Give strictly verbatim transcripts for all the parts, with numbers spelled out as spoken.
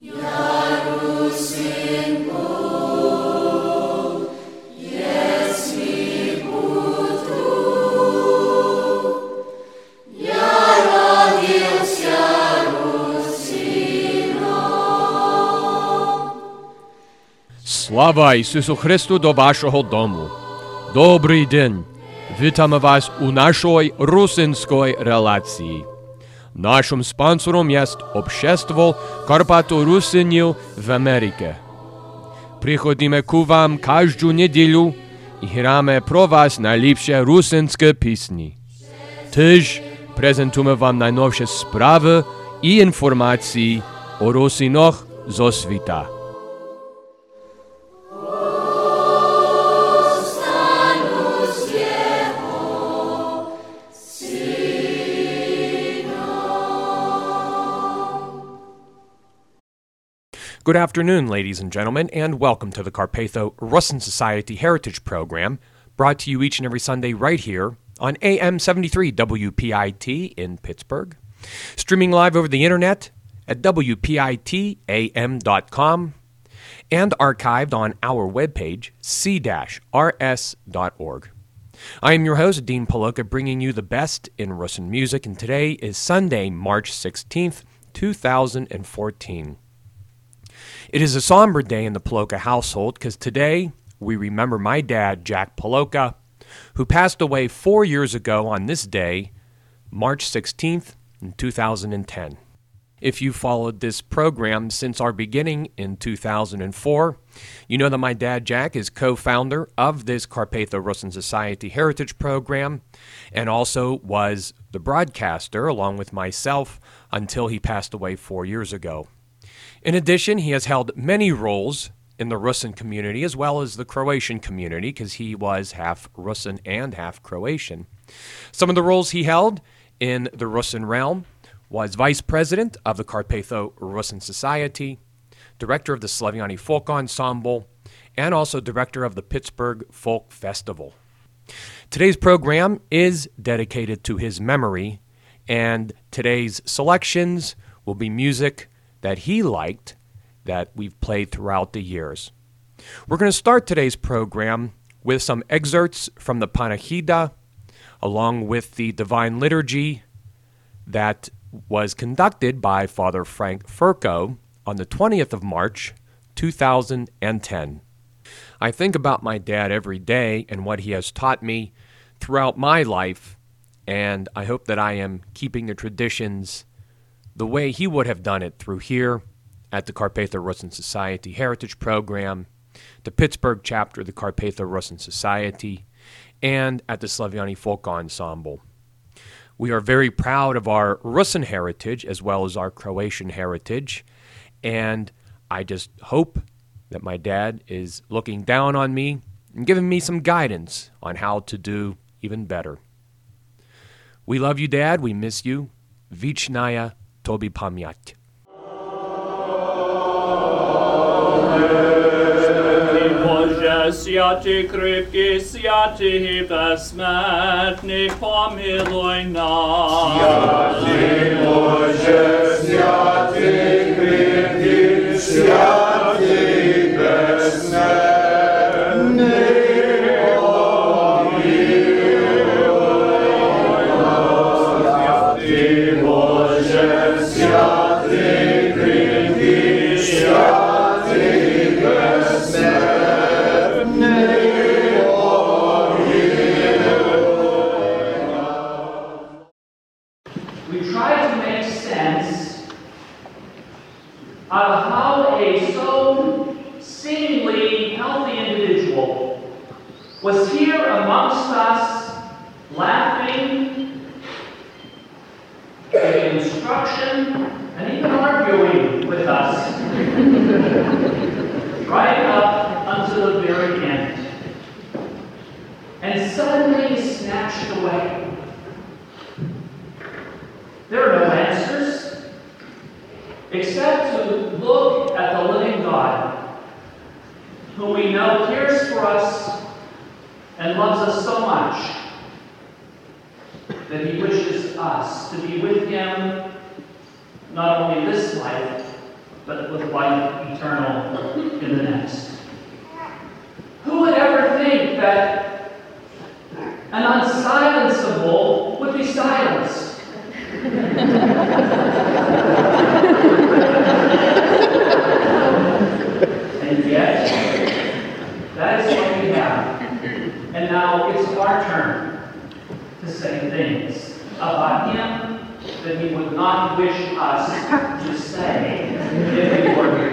Слава Ісусу Христу до вашого дому. Добрий день. Вітаємо вас у нашій русинській релації. Нашим спонсором є Общество Карпато-Русинів в Америці. Приходимо к вам кожну неділю і граємо про вас найліпші русинські пісні. Теж презентуємо вам найновіші справи і інформації о русинах зо світа. Good afternoon, ladies and gentlemen, and welcome to the Carpatho-Russin Society Heritage Program, brought to you each and every Sunday right here on A M seventy-three W P I T in Pittsburgh, streaming live over the internet at W P I T A M dot com, and archived on our webpage, c r s dot org. I am your host, Dean Paloka, bringing you the best in Russin music, and today is Sunday, March sixteenth, two thousand fourteen. It is a somber day in the Paloka household because today we remember my dad, Jack Paloka, who passed away four years ago on this day, March sixteenth, two thousand ten. If you followed this program since our beginning in two thousand four, you know that my dad, Jack, is co-founder of this Carpatho-Russin Society Heritage Program and also was the broadcaster along with myself until he passed away four years ago. In addition, he has held many roles in the Russin community as well as the Croatian community because he was half Russin and half Croatian. Some of the roles he held in the Russin realm was Vice President of the Carpatho-Russin Society, Director of the Slaviani Folk Ensemble, and also Director of the Pittsburgh Folk Festival. Today's program is dedicated to his memory, and today's selections will be music that he liked that we've played throughout the years. We're going to start today's program with some excerpts from the Panachida, along with the Divine Liturgy that was conducted by Father Frank Furco on the twentieth of March, two thousand ten. I think about my dad every day and what he has taught me throughout my life, and I hope that I am keeping the traditions the way he would have done it through here at the Carpatho-Russin Society Heritage Program, the Pittsburgh chapter of the Carpatho-Russin Society, and at the Slaviani Folk Ensemble. We are very proud of our Russin heritage as well as our Croatian heritage, and I just hope that my dad is looking down on me and giving me some guidance on how to do even better. We love you, Dad. We miss you. Vichnaya Tobi Pamyat. Святий крепкий, святий безсмертний, помилуй нас. Святий Боже, святий крепкий, святий безсмертний, помилуй нас. Святий Боже, святий крепкий, святий безсмертний. We try to make sense out of how a so seemingly healthy individual was here amongst us, laughing, giving instruction, and even arguing with us, right up until the very end, and suddenly snatched away. There are no answers except to look at the living God, who we know cares for us and loves us so much that he wishes us to be with him not only this life, but with life eternal in the next. Who would ever think that an unsilenceable would be silenced? And yet, that is what we have. And now it's our turn to say things about him that he would not wish us to say if he were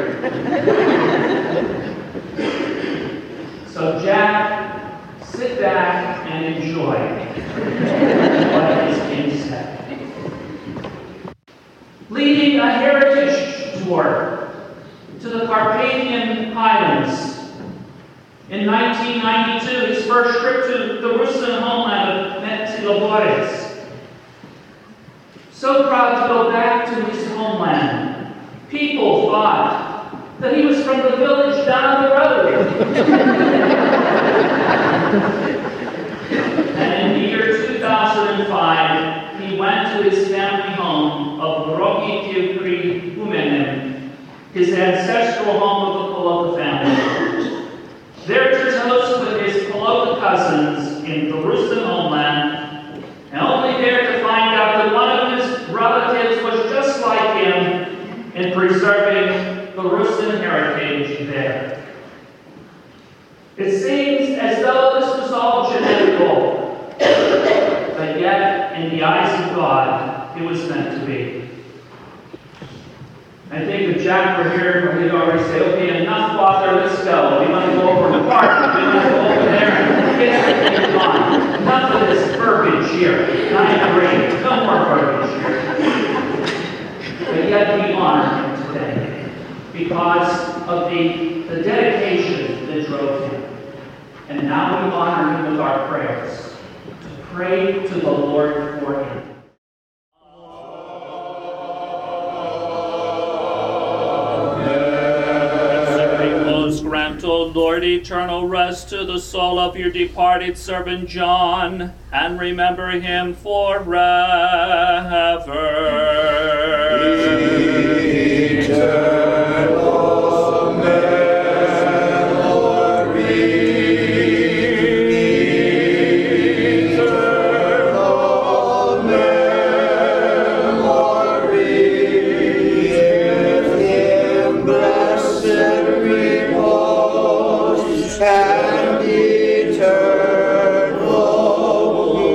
here. So Jack, sit back and enjoy what is being said. Leading a heritage tour to the Carpathian Highlands. In nineteen ninety-two, his first trip to the Rusyn homeland of Metsilabores. So proud to go back to his homeland. People thought that he was from the village down the road. And in the year two thousand five, he went to his family home of Rocky Tilkri Umenem, his ancestral home of the Poloka family. There to toast with his Poloka cousins in the Rusyn homeland, and only there to find out that one of his relatives was just like him in preserving the Rusyn heritage there. It seems as though this was all genetical, but yet, in the eyes of God, it was meant to be. I think if Jack were here, he'd already say, okay, enough, Father, let's go. We want to go over to the park. We want to go over there and get everything on. Enough of this verbiage here. I agree. No more verbiage here. But yet we honor him today because of the, the dedication that drove him. And now we honor him with our prayers. To pray to the Lord for him. Grant, O Lord, eternal rest to the soul of your departed servant John, and remember him forever. Eternal memory, eternal memory, give him blessed and eternal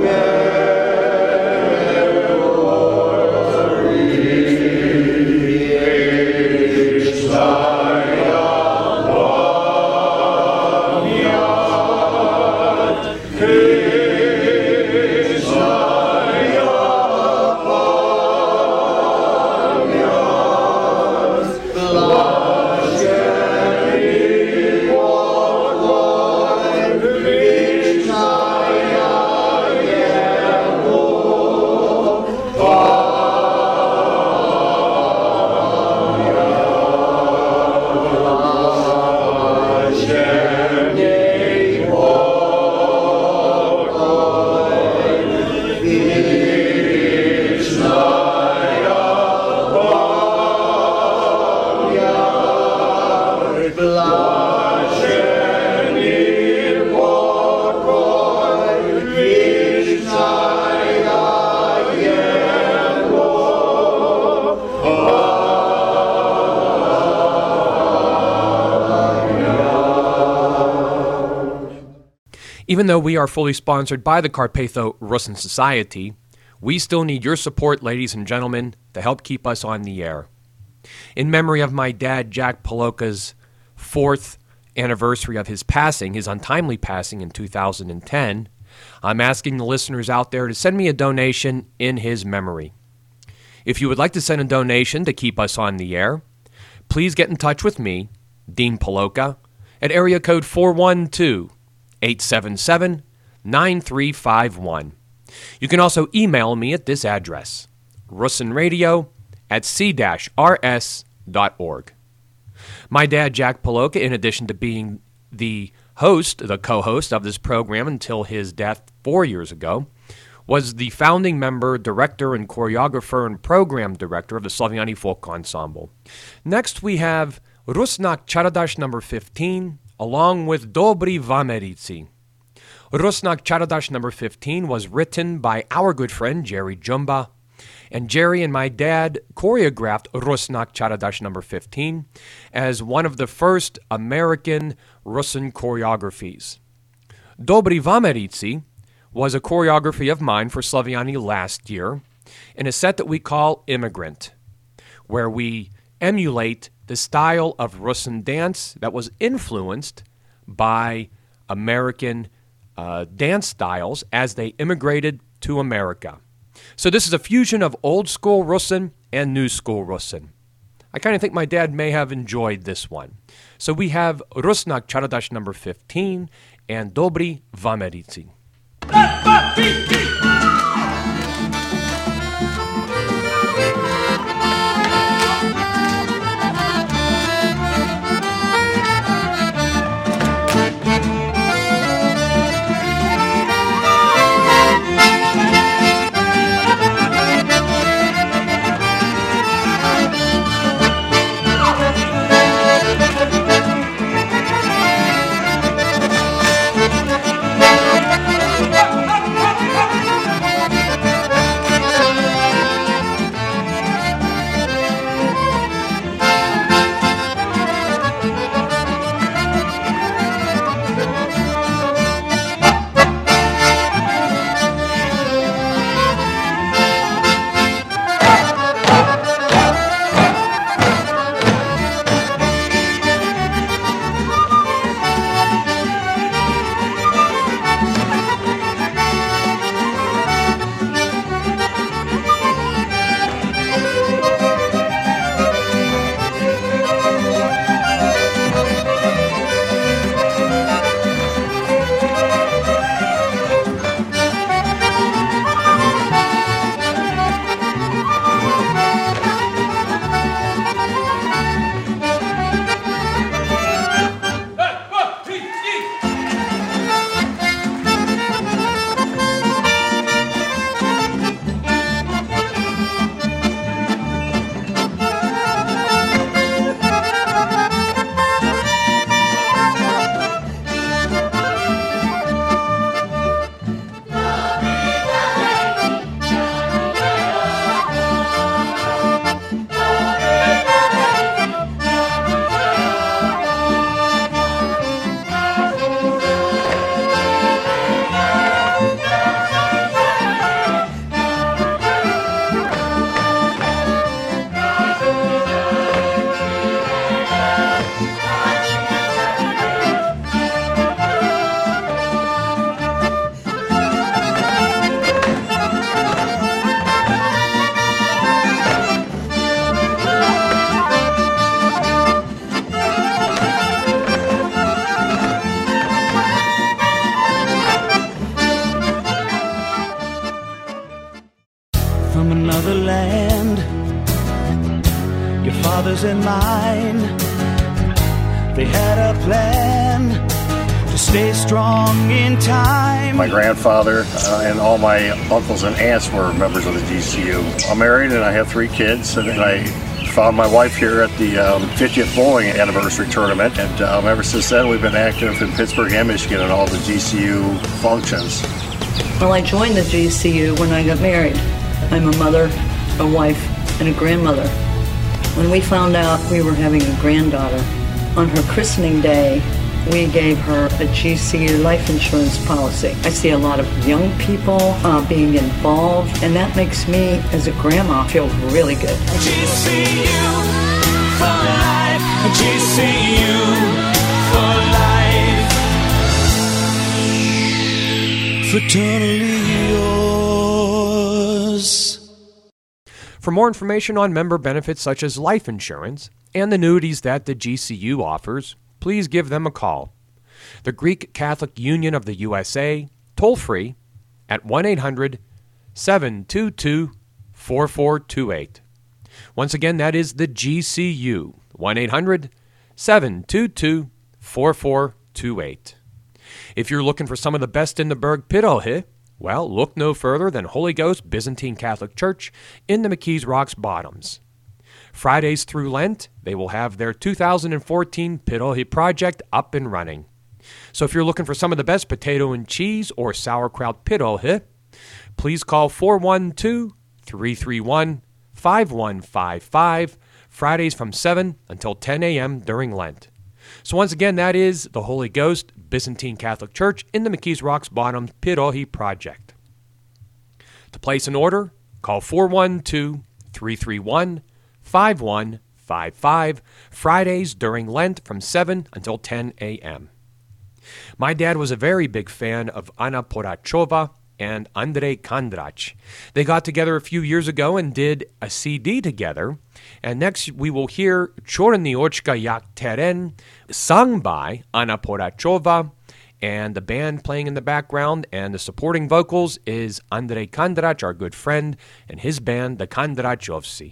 Even though we are fully sponsored by the Carpatho Rusyn Society, we still need your support, ladies and gentlemen, to help keep us on the air. In memory of my dad, Jack Poloka's fourth anniversary of his passing, his untimely passing in two thousand ten, I'm asking the listeners out there to send me a donation in his memory. If you would like to send a donation to keep us on the air, please get in touch with me, Dean Poloka, at area code four one two, eight seven seven, nine three five one. You can also email me at this address, rusynradio at c dash r s dot org. My dad, Jack Poloka, in addition to being the host, the co-host of this program until his death four years ago, was the founding member, director, and choreographer and program director of the Slaviani Folk Ensemble. Next, we have Rusnak Charadash number fifteen, along with Dobri Vamerici. Rusnak Charadash number fifteen was written by our good friend Jerry Jumba, and Jerry and my dad choreographed Rusnak Charadash number fifteen as one of the first American Russian choreographies. Dobri Vamerici was a choreography of mine for Slaviani last year in a set that we call Immigrant, where we emulate the style of Russian dance that was influenced by American uh, dance styles as they immigrated to America. So this is a fusion of old school Russian and new school Russian. I kind of think my dad may have enjoyed this one. So we have Rusnak Charadash number fifteen and Dobri Vamerici. From another land, your father's and mine, they had a plan to stay strong in time. My grandfather uh, and all my uncles and aunts were members of the G C U. I'm married and I have three kids, and I found my wife here at the um, fiftieth bowling anniversary tournament, and um, ever since then we've been active in Pittsburgh and Michigan in all the G C U functions. Well, I joined the G C U when I got married. I'm a mother, a wife, and a grandmother. When we found out we were having a granddaughter, on her christening day, we gave her a G C U life insurance policy. I see a lot of young people uh, being involved, and that makes me, as a grandma, feel really good. G C U for life, G C U for life, fraternally yours. For more information on member benefits such as life insurance and the annuities that the G C U offers, please give them a call. The Greek Catholic Union of the U S A, toll-free, at one eight hundred seven two two four four two eight. Once again, that is the G C U, one eight hundred seven two two four four two eight. If you're looking for some of the best in the Berg Pirohe, Well, look no further than Holy Ghost Byzantine Catholic Church in the McKees Rocks Bottoms. Fridays through Lent, they will have their two thousand fourteen Pyrohi project up and running. So if you're looking for some of the best potato and cheese or sauerkraut pyrohi, please call four one two, three three one, five one five five, Fridays from seven until ten a.m. during Lent. So once again, that is the Holy Ghost Byzantine Catholic Church in the McKees Rocks Bottoms Pyrohi project. To place an order, call four one two, three three one, five one five five, Fridays during Lent from seven until ten a.m. My dad was a very big fan of Anna Porachova and Andrei Kandrach. They got together a few years ago and did a C D together. And next we will hear Chorny Ochka Jak Teren, sung by Anna Porachova, and the band playing in the background, and the supporting vocals is Andrei Kandrach, our good friend, and his band, the Kandrachovci.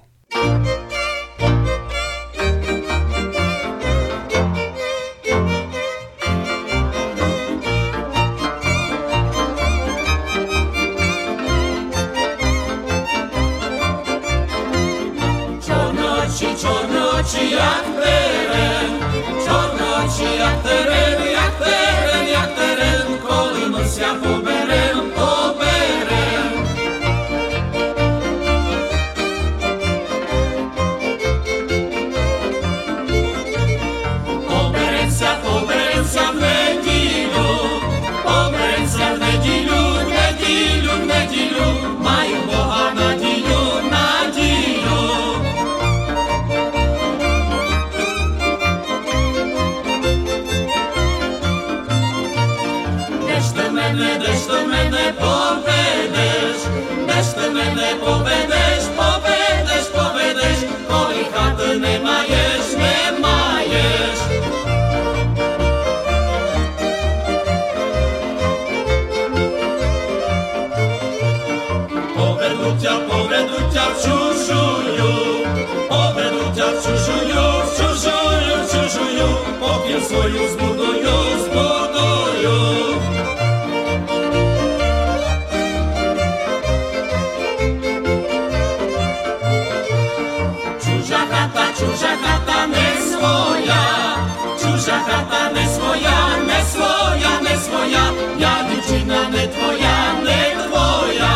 Czornoci jak teren, czornoci jak teren, jak teren, jak teren, kolino się poberem, poberem. Poberem się, poberem się w nedzilu, poberem się w nedzilu, w nedzilu, w nedzilu, mają Boha nadzieju, nadzieju. Deszcz do mnie povedeš, deszcz do mnie povedeš, povedeš, povedeš, kolik chaty nie majesz, nie majesz. Povedu ťa, povedu ťa v čužuju, povedu ťa v čužuju, v čužuju, v čužuju, pokým svoju zbuduju, zbuduju. Čuža chata ne svoja, čuža chata ne svoja, ne svoja, ne svoja, jadičina ne tvoja, ne tvoja.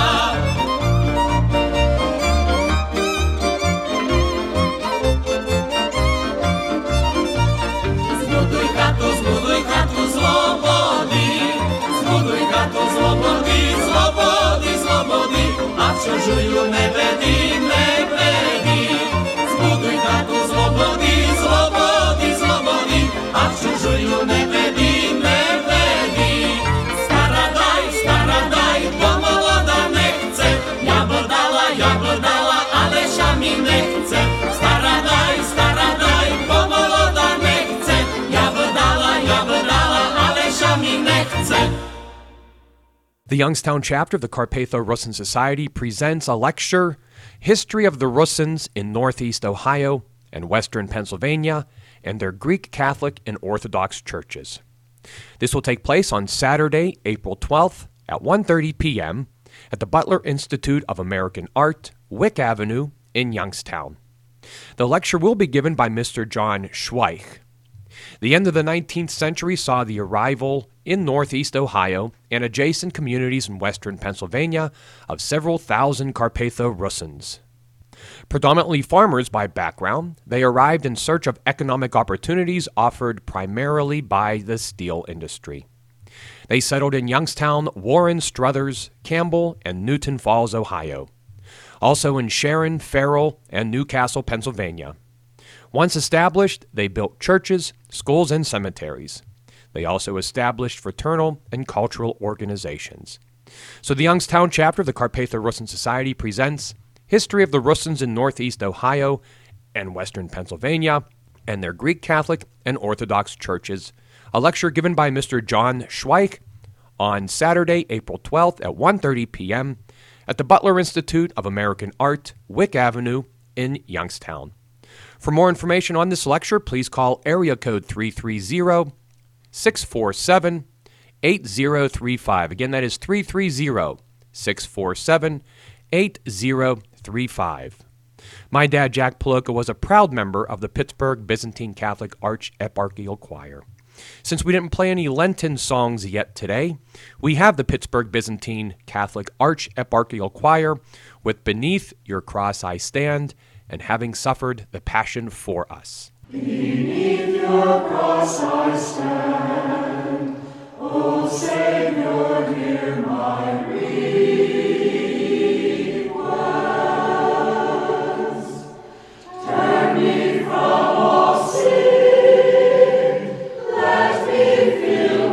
Zbuduj chatu, zbuduj chatu zlobody, zbuduj chatu zlobody, zlobody, zlobody, a v čužuju ne vedi, ne vedi. Zbuduj chatu zlobody, zlobody, zlobody, a v čužuju ne vedi, ne vedi. Stara daj, stara daj, pomoloda nechce, jabl dala, jabl dala, Aleša mi nechce. Stara daj, stara daj, pomoloda nechce, jabl dala, jabl dala, Aleša mi nechce. The Youngstown chapter of the Carpatho-Russin Society presents a lecture, History of the Russins in Northeast Ohio and Western Pennsylvania and their Greek Catholic and Orthodox churches. This will take place on Saturday, April twelfth at one thirty p.m. at the Butler Institute of American Art, Wick Avenue in Youngstown. The lecture will be given by Mister John Schweich. The end of the nineteenth century saw the arrival in Northeast Ohio and adjacent communities in Western Pennsylvania of several thousand Carpatho-Russins. Predominantly farmers by background, they arrived in search of economic opportunities offered primarily by the steel industry. They settled in Youngstown, Warren, Struthers, Campbell, and Newton Falls, Ohio. Also in Sharon, Farrell, and Newcastle, Pennsylvania. Once established, they built churches, schools, and cemeteries. They also established fraternal and cultural organizations. So the Youngstown chapter of the Carpatho-Russin Society presents History of the Russins in Northeast Ohio and Western Pennsylvania and their Greek Catholic and Orthodox churches, a lecture given by Mister John Schweich on Saturday, April twelfth at one thirty p.m. at the Butler Institute of American Art, Wick Avenue in Youngstown. For more information on this lecture, please call area code three three zero, six four seven, eight zero three five. Again, that is three three zero, six four seven, eight zero three five. My dad, Jack Paloka, was a proud member of the Pittsburgh Byzantine Catholic Arch-Eparchial Choir. Since we didn't play any Lenten songs yet today, we have the Pittsburgh Byzantine Catholic Arch-Eparchial Choir with Beneath Your Cross I Stand and Having Suffered the Passion for Us. Beneath your cross I stand, O Savior, hear my request. Turn me from all sin, let me feel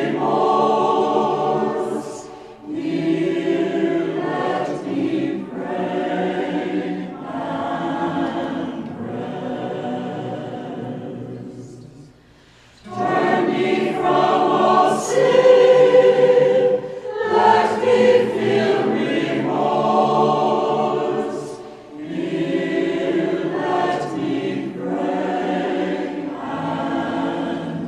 remorse. Here let me pray and rest. Turn me from all sin, let me feel remorse. Here let me pray and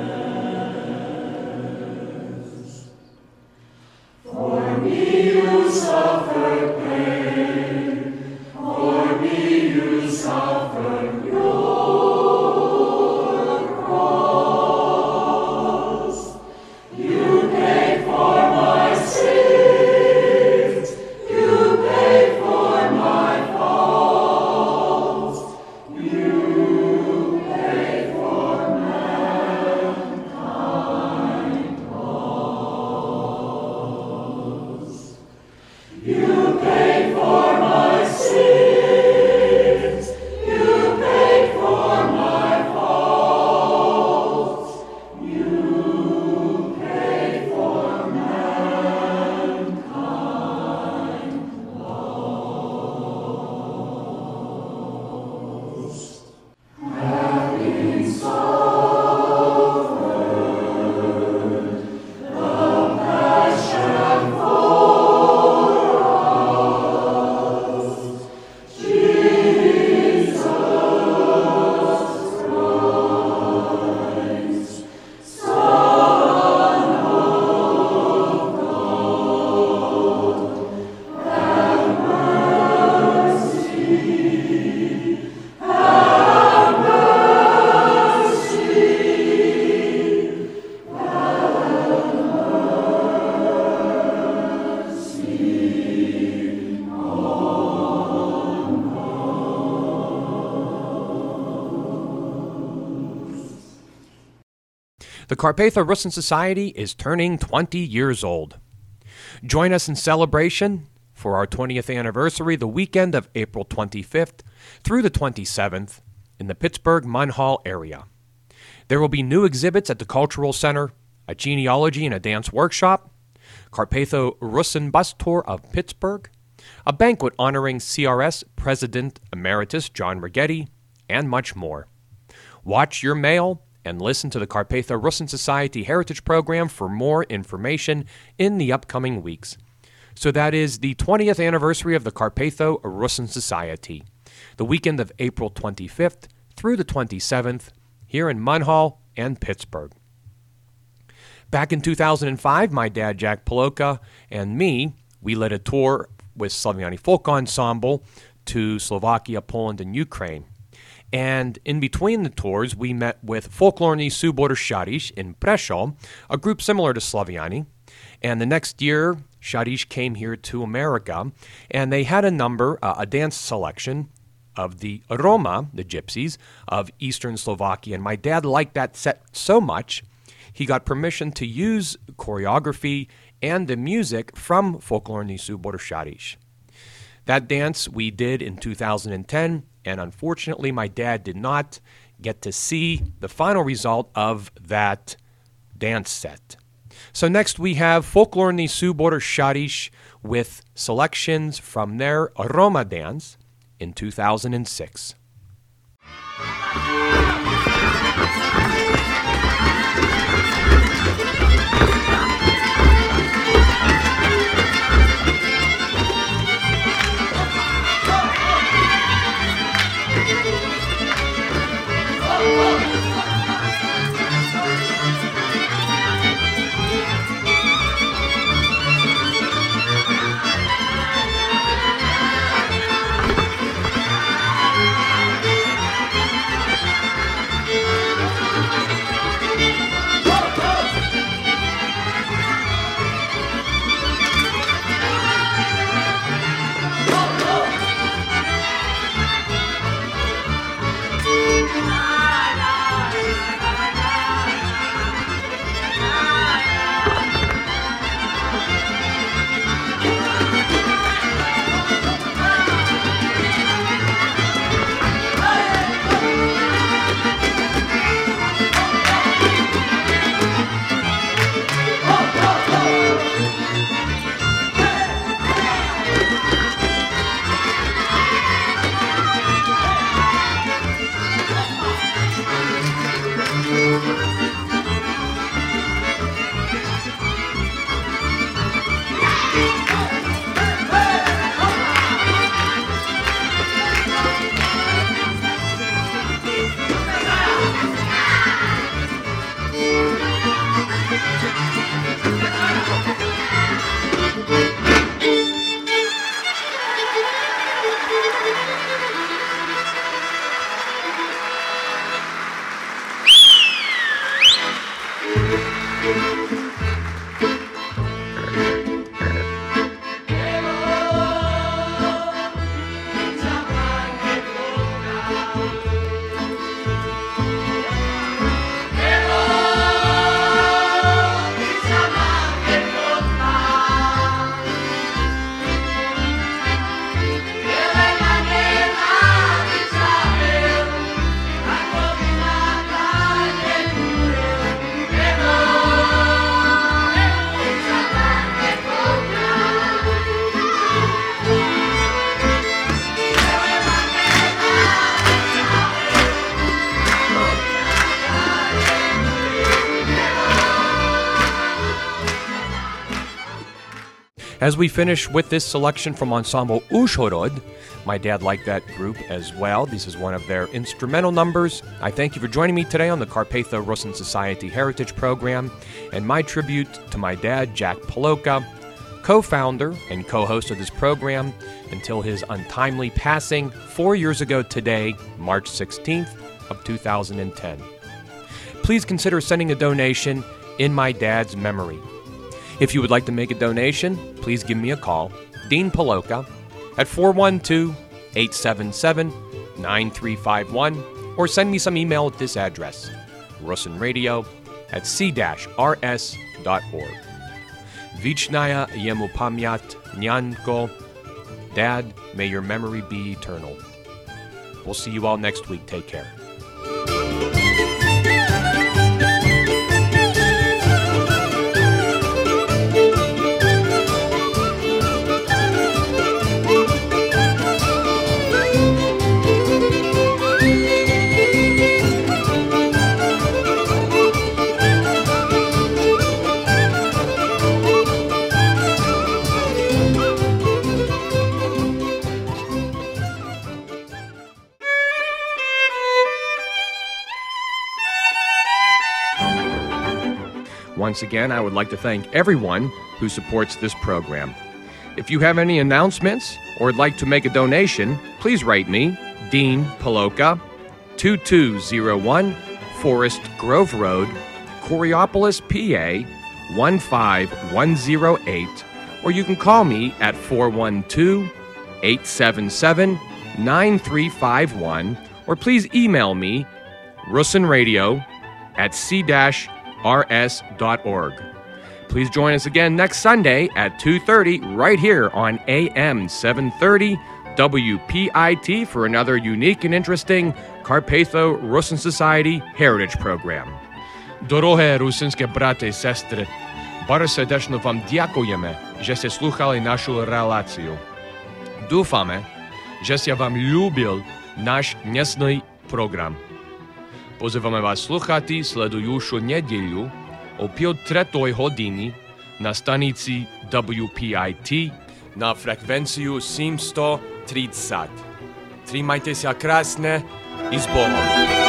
rest. For me you suffered pain, for me you suffered your cross. You paid for my sins, you paid for my faults, you paid for mankind lost. You paid for my sins, you paid for my faults, you paid for mankind lost. Having suffered the passion for us, Jesus Christ, Son of God, have mercy, have mercy, have mercy on us. The Carpatho Rusyn Society is turning twenty years old. Join us in celebration for our twentieth anniversary the weekend of April twenty-fifth through the twenty-seventh in the Pittsburgh Munhall area. There will be new exhibits at the Cultural Center, a genealogy and a dance workshop, Carpatho Rusyn Bus Tour of Pittsburgh, a banquet honoring C R S President Emeritus John Righetti, and much more. Watch your mail and listen to the Carpatho Rusyn Society Heritage Program for more information in the upcoming weeks. So that is the twentieth anniversary of the Carpatho Rusyn Society, the weekend of April twenty-fifth through the twenty-seventh, here in Munhall and Pittsburgh. Back in two thousand five, my dad, Jack Paloka, and me, we led a tour with Slaviani Folk Ensemble to Slovakia, Poland, and Ukraine. And in between the tours, we met with Folklorny Súbor Šariš in Prešov, a group similar to Slaviani. And the next year, Šariš came here to America, and they had a number, uh, a dance selection of the Roma, the Gypsies, of Eastern Slovakia. And my dad liked that set so much, he got permission to use choreography and the music from Folklorny Súbor Šariš. That dance we did in two thousand ten, and unfortunately my dad did not get to see the final result of that dance set. So next we have Folklorny Súbor Šariš with selections from their Roma dance in two thousand six. Thank you. As we finish with this selection from Ensemble Uzhhorod, my dad liked that group as well. This is one of their instrumental numbers. I thank you for joining me today on the Carpatho-Rusin Society Heritage Program, and my tribute to my dad, Jack Paloka, co-founder and co-host of this program until his untimely passing four years ago today, March sixteenth of two thousand ten. Please consider sending a donation in my dad's memory. If you would like to make a donation, please give me a call, Dean Paloka, at four one two, eight seven seven, nine three five one, or send me some email at this address, rusinradio at c r s dot org. Vichnaya yemu pamyat nyanko. Dad, may your memory be eternal. We'll see you all next week. Take care. Once again, I would like to thank everyone who supports this program. If you have any announcements or would like to make a donation, please write me, Dean Paloka, two two zero one Forest Grove Road, Coriopolis, P A, one five one zero eight, or you can call me at four one two, eight seven seven, nine three five one, or please email me, rusinradio at c r s dot org. Please join us again next Sunday at two thirty right here on A M seven thirty W P I T for another unique and interesting Carpatho-Rusin Society Heritage Program. Дороге русинське брати і сестри, bardzo serdecznie wam dziękujemy, że ste słuchali naszą relację. Dúfame, že ste vám ľúbil náš dnesný program. Pozývame vás sluchati sledujúcu nedeľu o pol tretej hodiny na stanici W P I T na frekvenciu sedemsto tridsať. Trímajte sa krásne i s Bohom.